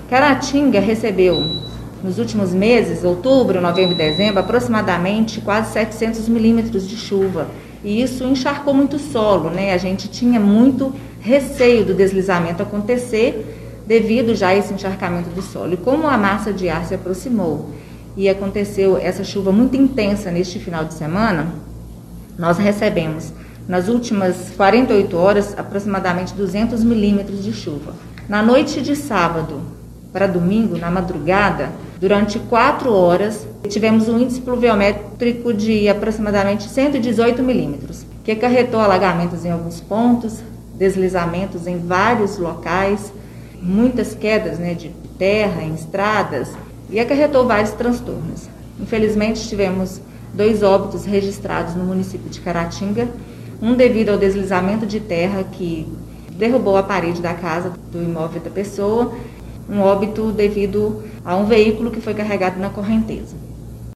Caratinga recebeu, nos últimos meses, outubro, novembro e dezembro, aproximadamente quase 700 milímetros de chuva. E isso encharcou muito o solo, né? A gente tinha muito receio do deslizamento acontecer devido já a esse encharcamento do solo. E como a massa de ar se aproximou e aconteceu essa chuva muito intensa neste final de semana, nós recebemos, nas últimas 48 horas, aproximadamente 200 milímetros de chuva. Na noite de sábado para domingo, na madrugada, durante 4 horas, tivemos um índice pluviométrico de aproximadamente 118 milímetros, que acarretou alagamentos em alguns pontos, deslizamentos em vários locais, muitas quedas, né, de terra em estradas, e acarretou vários transtornos. Infelizmente, tivemos 2 óbitos registrados no município de Caratinga, um devido ao deslizamento de terra que derrubou a parede da casa, do imóvel da pessoa, um óbito devido a um veículo que foi carregado na correnteza.